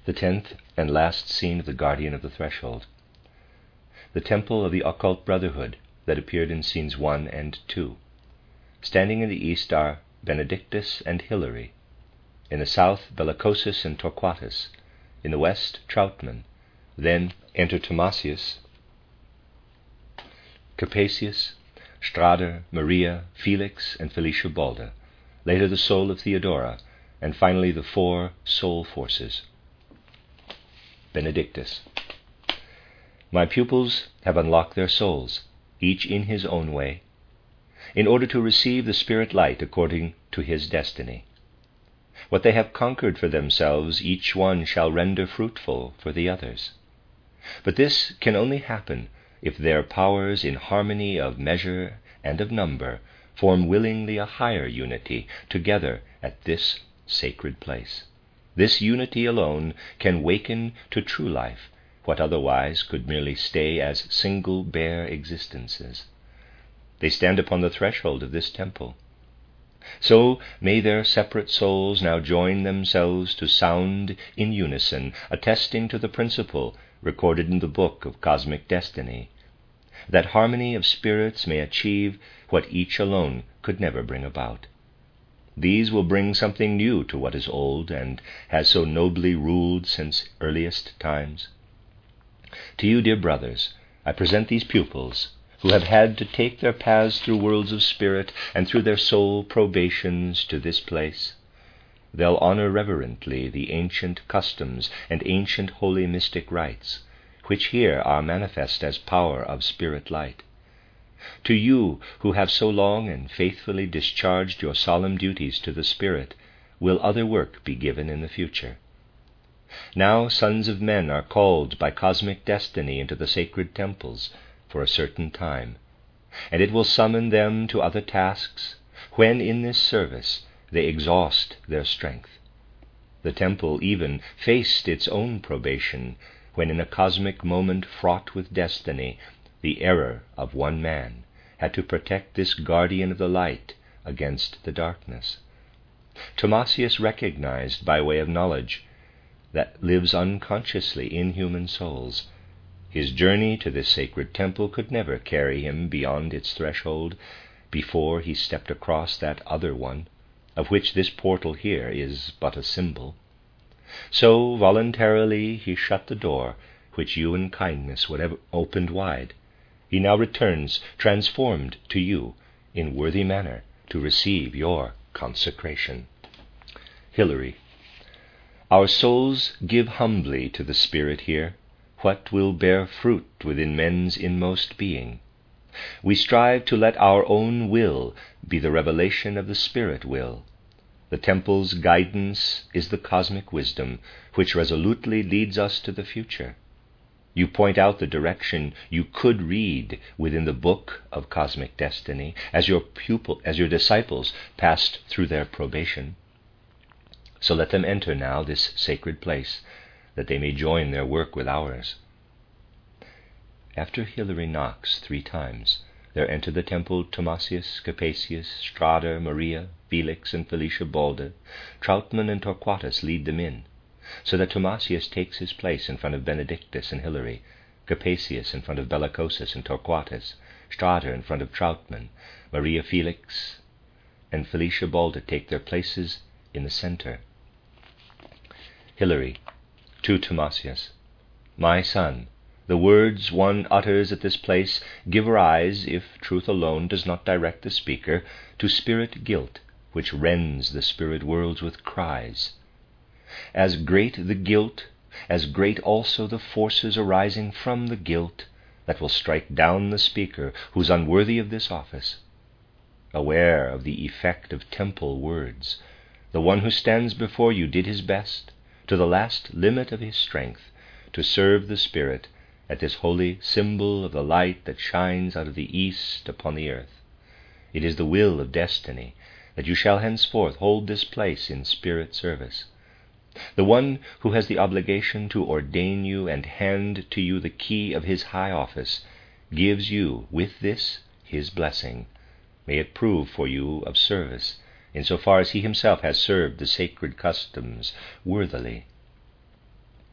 The 10th and last scene of The Guardian of the Threshold. The temple of the occult brotherhood that appeared in scenes 1 and 2. Standing in the east are Benedictus and Hilary. In the south, Bellicosus and Torquatus. In the west, Troutman. Then enter Thomasius, Capesius, Strader, Maria, Felix, and Felicia Balda. Later, the soul of Theodora, and finally the 4 soul forces. Benedictus. My pupils have unlocked their souls, each in his own way, in order to receive the spirit light according to his destiny. What they have conquered for themselves, each one shall render fruitful for the others. But this can only happen if their powers in harmony of measure and of number form willingly a higher unity together at this sacred place. This unity alone can waken to true life what otherwise could merely stay as single bare existences. They stand upon the threshold of this temple. So may their separate souls now join themselves to sound in unison, attesting to the principle recorded in the book of cosmic destiny, that harmony of spirits may achieve what each alone could never bring about. These will bring something new to what is old and has so nobly ruled since earliest times. To you, dear brothers, I present these pupils who have had to take their paths through worlds of spirit and through their soul probations to this place. They'll honor reverently the ancient customs and ancient holy mystic rites, which here are manifest as power of spirit light. To you, who have so long and faithfully discharged your solemn duties to the Spirit, will other work be given in the future. Now sons of men are called by cosmic destiny into the sacred temples for a certain time, and it will summon them to other tasks when in this service they exhaust their strength. The temple even faced its own probation when in a cosmic moment fraught with destiny, the error of one man had to protect this guardian of the light against the darkness. Thomasius recognized by way of knowledge that lives unconsciously in human souls. His journey to this sacred temple could never carry him beyond its threshold before he stepped across that other one, of which this portal here is but a symbol. So voluntarily he shut the door which you in kindness would have opened wide. He now returns transformed to you in worthy manner to receive your consecration. Hilary. Our souls give humbly to the Spirit here what will bear fruit within men's inmost being. We strive to let our own will be the revelation of the Spirit will. The temple's guidance is the cosmic wisdom which resolutely leads us to the future. You point out the direction you could read within the book of cosmic destiny as your disciples passed through their probation. So let them enter now this sacred place, that they may join their work with ours. After Hilary knocks 3 times, there enter the temple Thomasius, Capesius, Strader, Maria, Felix, and Felicia Balda. Troutman and Torquatus lead them in, so that Thomasius takes his place in front of Benedictus and Hilary, Capesius in front of Bellicosus and Torquatus, Strader in front of Troutman, Maria, Felix, and Felicia Balda take their places in the center. Hilary, to Thomasius. My son, the words one utters at this place give rise, if truth alone does not direct the speaker, to spirit guilt, which rends the spirit worlds with cries. As great the guilt, as great also the forces arising from the guilt that will strike down the speaker who is unworthy of this office. Aware of the effect of temple words, the one who stands before you did his best, to the last limit of his strength, to serve the Spirit at this holy symbol of the light that shines out of the east upon the earth. It is the will of destiny that you shall henceforth hold this place in spirit service. The one who has the obligation to ordain you and hand to you the key of his high office gives you with this his blessing. May it prove for you of service, in so far as he himself has served the sacred customs worthily.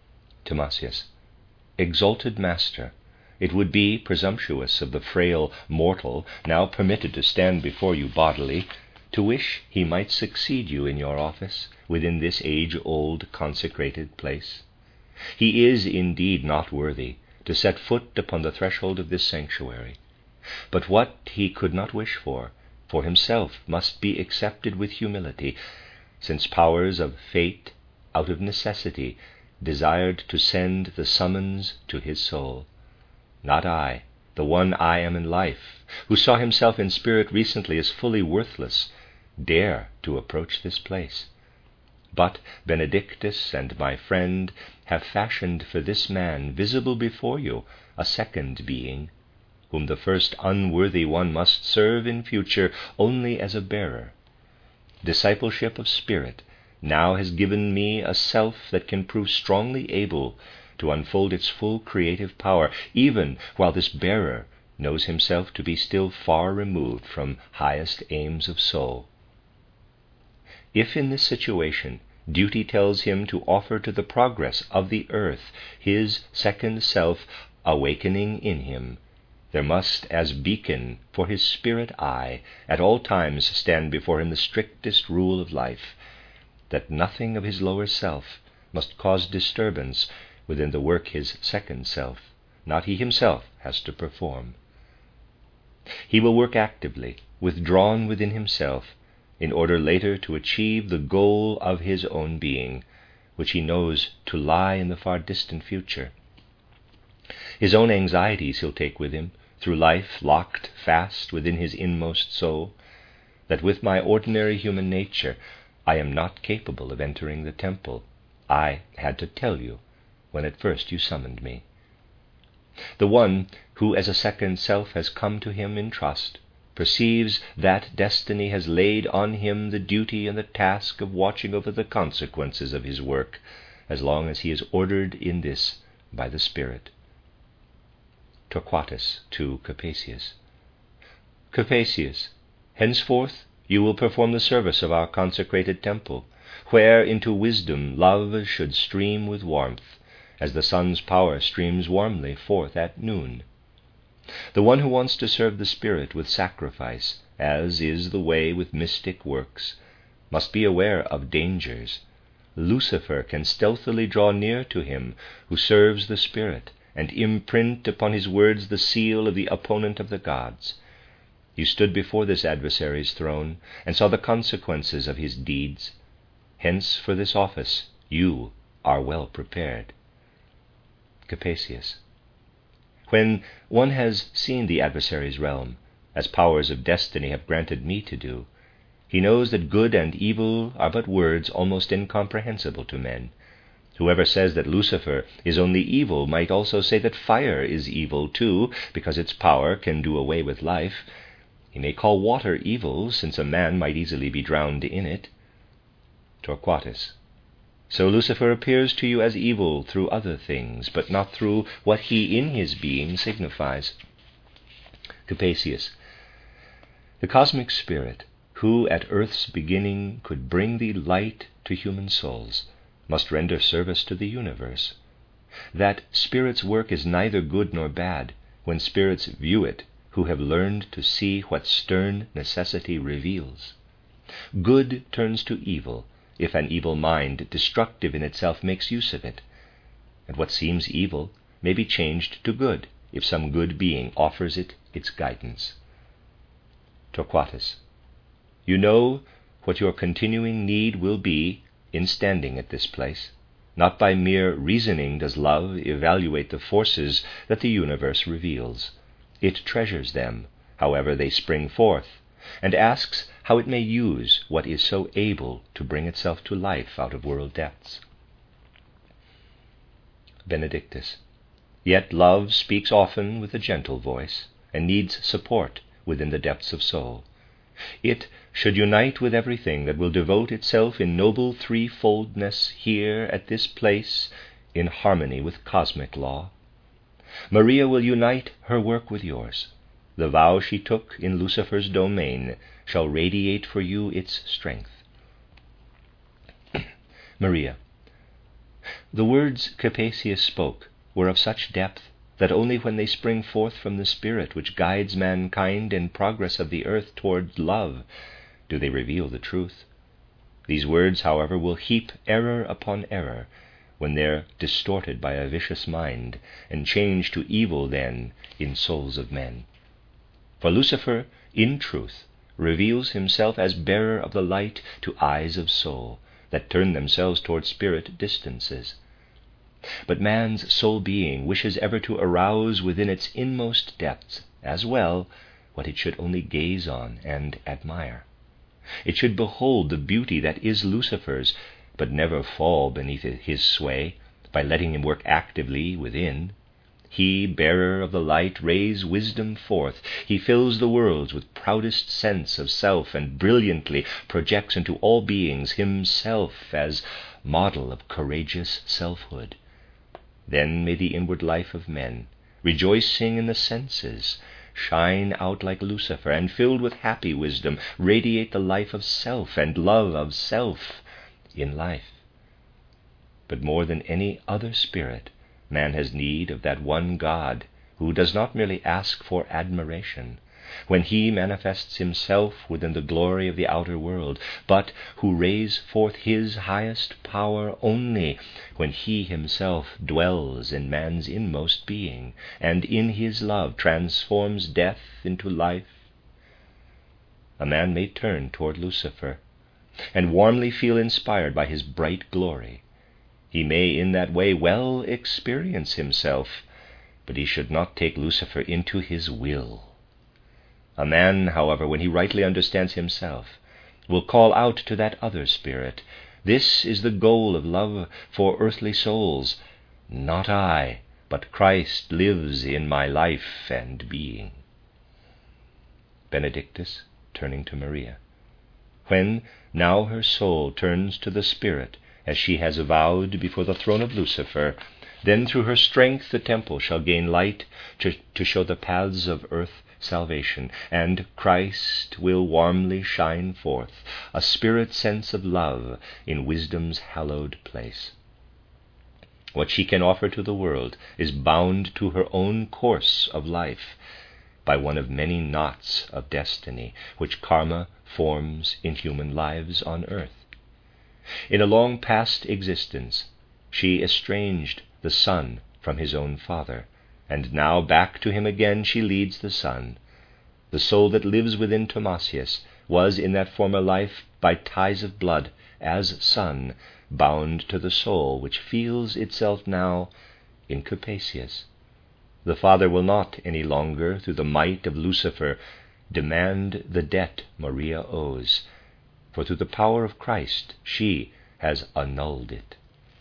Timasius, exalted Master, it would be presumptuous of the frail mortal, now permitted to stand before you bodily, to wish he might succeed you in your office within this age-old consecrated place. He is indeed not worthy to set foot upon the threshold of this sanctuary, but what he could not wish for himself must be accepted with humility, since powers of fate, out of necessity, desired to send the summons to his soul. Not I, the one I am in life, who saw himself in spirit recently as fully worthless, dare to approach this place. But Benedictus and my friend have fashioned for this man, visible before you, a second being, whom the first unworthy one must serve in future only as a bearer. Discipleship of spirit now has given me a self that can prove strongly able to unfold its full creative power, even while this bearer knows himself to be still far removed from highest aims of soul. If in this situation duty tells him to offer to the progress of the earth his second self awakening in him, there must, as beacon for his spirit eye, at all times stand before him the strictest rule of life, that nothing of his lower self must cause disturbance within the work his second self, not he himself, has to perform. He will work actively, withdrawn within himself, in order later to achieve the goal of his own being, which he knows to lie in the far distant future. His own anxieties he'll take with him, through life locked fast within his inmost soul, that with my ordinary human nature I am not capable of entering the temple I had to tell you when at first you summoned me. The one who as a second self has come to him in trust perceives that destiny has laid on him the duty and the task of watching over the consequences of his work, as long as he is ordered in this by the Spirit. Torquatus to Capesius. Capesius, henceforth you will perform the service of our consecrated temple, where into wisdom love should stream with warmth, as the sun's power streams warmly forth at noon. The one who wants to serve the Spirit with sacrifice, as is the way with mystic works, must be aware of dangers. Lucifer can stealthily draw near to him who serves the Spirit, and imprint upon his words the seal of the opponent of the gods. You stood before this adversary's throne, and saw the consequences of his deeds. Hence for this office you are well prepared. Capesius. When one has seen the adversary's realm, as powers of destiny have granted me to do, he knows that good and evil are but words almost incomprehensible to men. Whoever says that Lucifer is only evil might also say that fire is evil too, because its power can do away with life. He may call water evil, since a man might easily be drowned in it. Torquatus. So Lucifer appears to you as evil through other things, but not through what he in his being signifies. Capesius. The cosmic spirit, who at earth's beginning could bring the light to human souls, must render service to the universe. That spirit's work is neither good nor bad, when spirits view it who have learned to see what stern necessity reveals. Good turns to evil, if an evil mind, destructive in itself, makes use of it. And what seems evil may be changed to good, if some good being offers it its guidance. Torquatus. You know what your continuing need will be in standing at this place. Not by mere reasoning does love evaluate the forces that the universe reveals. It treasures them, however they spring forth, and asks how it may use what is so able to bring itself to life out of world depths. Benedictus. Yet love speaks often with a gentle voice, and needs support within the depths of soul. It should unite with everything that will devote itself in noble threefoldness here at this place, in harmony with cosmic law. Maria will unite her work with yours. The vow she took in Lucifer's domain shall radiate for you its strength. Maria. The words Capesius spoke were of such depth that only when they spring forth from the Spirit which guides mankind in progress of the earth toward love do they reveal the truth. These words, however, will heap error upon error when they're distorted by a vicious mind and change to evil then in souls of men. For Lucifer, in truth, reveals himself as bearer of the light to eyes of soul that turn themselves toward spirit distances. But man's sole being wishes ever to arouse within its inmost depths, as well, what it should only gaze on and admire. It should behold the beauty that is Lucifer's, but never fall beneath his sway by letting him work actively within. He, bearer of the light, raise wisdom forth. He fills the worlds with proudest sense of self and brilliantly projects into all beings himself as model of courageous selfhood. Then may the inward life of men, rejoicing in the senses, shine out like Lucifer, and filled with happy wisdom, radiate the life of self and love of self in life. But more than any other spirit, man has need of that one God who does not merely ask for admiration when he manifests himself within the glory of the outer world, but who raise forth his highest power only when he himself dwells in man's inmost being, and in his love transforms death into life. A man may turn toward Lucifer, and warmly feel inspired by his bright glory. He may in that way well experience himself, but he should not take Lucifer into his will. A man, however, when he rightly understands himself, will call out to that other spirit, "This is the goal of love for earthly souls. Not I, but Christ lives in my life and being." Benedictus, turning to Maria. When now her soul turns to the Spirit, as she has avowed before the throne of Lucifer, then through her strength the temple shall gain light to show the paths of earth salvation, and Christ will warmly shine forth, a spirit sense of love in wisdom's hallowed place. What she can offer to the world is bound to her own course of life by one of many knots of destiny which karma forms in human lives on earth. In a long past existence, she estranged the Son from his own Father, and now back to him again she leads the Son. The soul that lives within Thomasius was in that former life by ties of blood, as son, bound to the soul which feels itself now in Capesius. The Father will not any longer, through the might of Lucifer, demand the debt Maria owes, for through the power of Christ she has annulled it.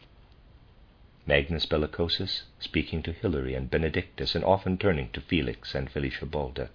Magnus Bellicosus, speaking to Hilary and Benedictus, and often turning to Felix and Felicia Balda.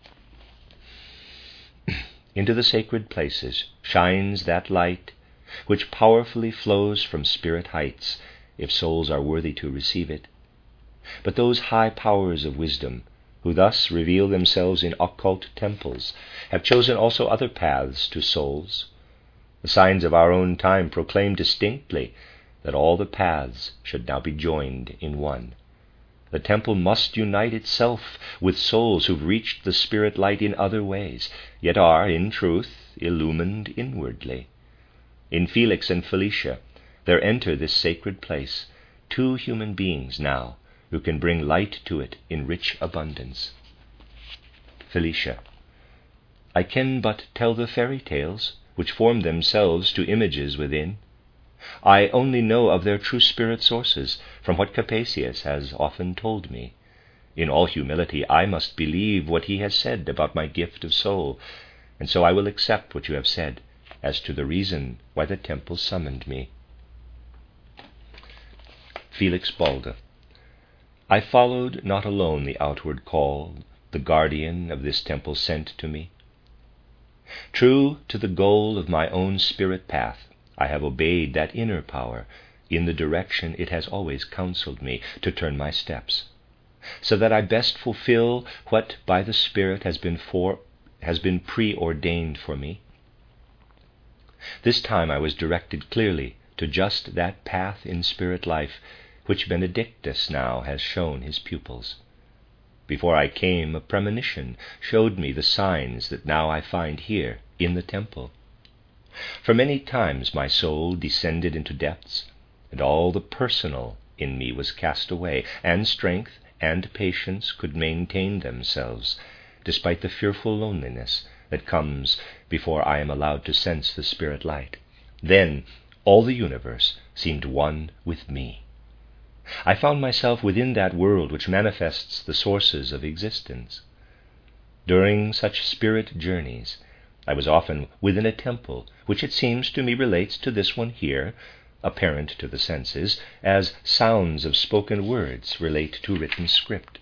Into the sacred places shines that light which powerfully flows from spirit heights, if souls are worthy to receive it. But those high powers of wisdom, who thus reveal themselves in occult temples, have chosen also other paths to souls. The signs of our own time proclaim distinctly that all the paths should now be joined in one. The temple must unite itself with souls who've reached the spirit light in other ways, yet are, in truth, illumined inwardly. In Felix and Felicia there enter this sacred place two human beings now who can bring light to it in rich abundance. Felicia. I can but tell the fairy tales which form themselves to images within. I only know of their true spirit sources from what Capesius has often told me. In all humility I must believe what he has said about my gift of soul, and so I will accept what you have said as to the reason why the temple summoned me. Felix Balda. I followed not alone the outward call the guardian of this temple sent to me. True to the goal of my own spirit path, I have obeyed that inner power in the direction it has always counseled me to turn my steps, so that I best fulfill what by the Spirit has been preordained for me. This time I was directed clearly to just that path in spirit life which Benedictus now has shown his pupils. Before I came, a premonition showed me the signs that now I find here in the temple. For many times my soul descended into depths, and all the personal in me was cast away, and strength and patience could maintain themselves, despite the fearful loneliness that comes before I am allowed to sense the spirit light. Then all the universe seemed one with me. I found myself within that world which manifests the sources of existence. During such spirit journeys, I was often within a temple, which it seems to me relates to this one here, apparent to the senses, as sounds of spoken words relate to written script.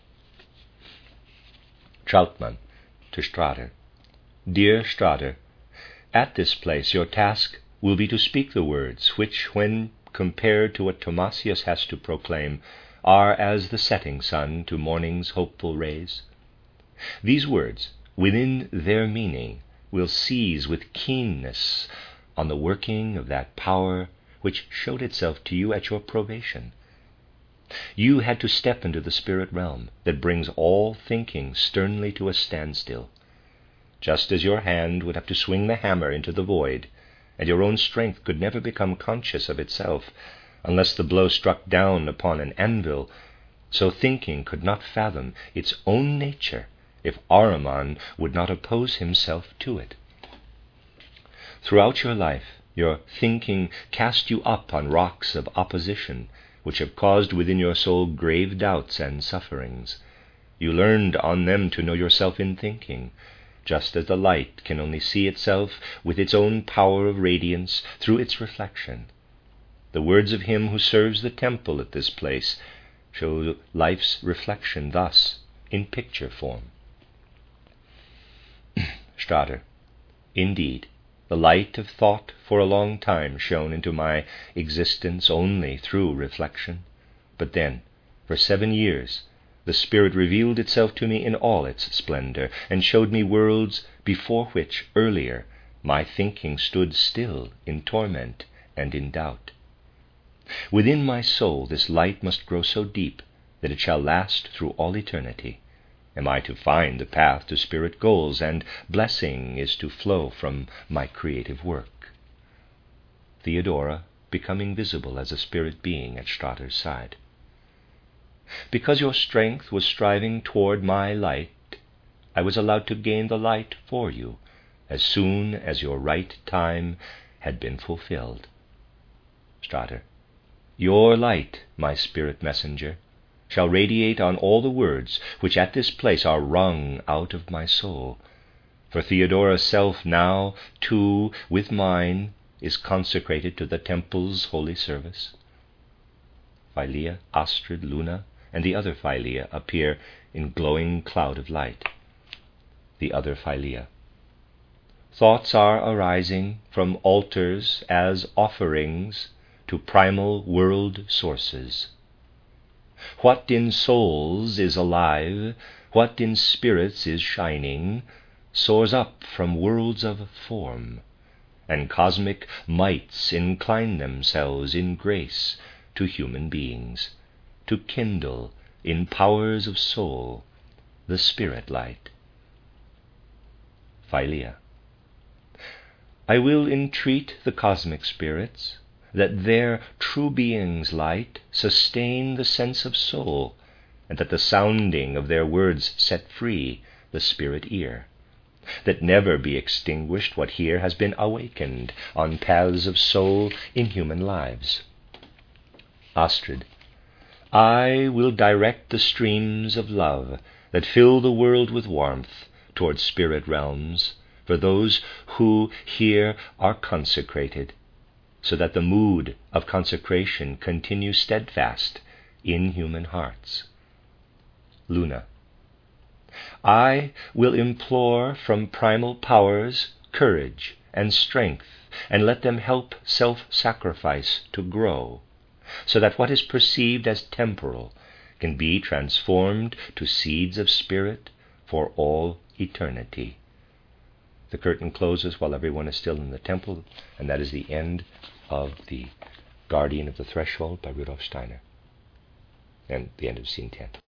Trautmann to Strader. Dear Strader, at this place your task will be to speak the words which, when compared to what Thomasius has to proclaim, are as the setting sun to morning's hopeful rays. These words, within their meaning, will seize with keenness on the working of that power which showed itself to you at your probation. You had to step into the spirit realm that brings all thinking sternly to a standstill, just as your hand would have to swing the hammer into the void, and your own strength could never become conscious of itself unless the blow struck down upon an anvil, so thinking could not fathom its own nature if Ahriman would not oppose himself to it. Throughout your life, your thinking cast you up on rocks of opposition, which have caused within your soul grave doubts and sufferings. You learned on them to know yourself in thinking, just as the light can only see itself with its own power of radiance through its reflection. The words of him who serves the temple at this place show life's reflection thus, in picture form. Strader. Indeed, the light of thought for a long time shone into my existence only through reflection. But then, for 7 years, the Spirit revealed itself to me in all its splendor, and showed me worlds before which, earlier, my thinking stood still in torment and in doubt. Within my soul this light must grow so deep that it shall last through all eternity. Am I to find the path to spirit goals, and blessing is to flow from my creative work. Theodora, becoming visible as a spirit being at Strader's side. Because your strength was striving toward my light, I was allowed to gain the light for you as soon as your right time had been fulfilled. Strader. Your light, my spirit messenger, shall radiate on all the words which at this place are wrung out of my soul. For Theodora's self now, too, with mine, is consecrated to the temple's holy service. Philea, Astrid, Luna, and the other Philea appear in glowing cloud of light. The other Philea. Thoughts are arising from altars as offerings to primal world sources. What in souls is alive, what in spirits is shining, soars up from worlds of form, and cosmic mights incline themselves in grace to human beings, to kindle in powers of soul the spirit light. Philea. I will entreat the cosmic spirits that their true being's light sustain the sense of soul, and that the sounding of their words set free the spirit ear, that never be extinguished what here has been awakened on paths of soul in human lives. Astrid. I will direct the streams of love that fill the world with warmth toward spirit realms for those who here are consecrated, so that the mood of consecration continues steadfast in human hearts. Luna. I will implore from primal powers courage and strength, and let them help self-sacrifice to grow, so that what is perceived as temporal can be transformed to seeds of spirit for all eternity. The curtain closes while everyone is still in the temple, and that is the end of the Guardian of the Threshold by Rudolf Steiner. And the end of scene 10.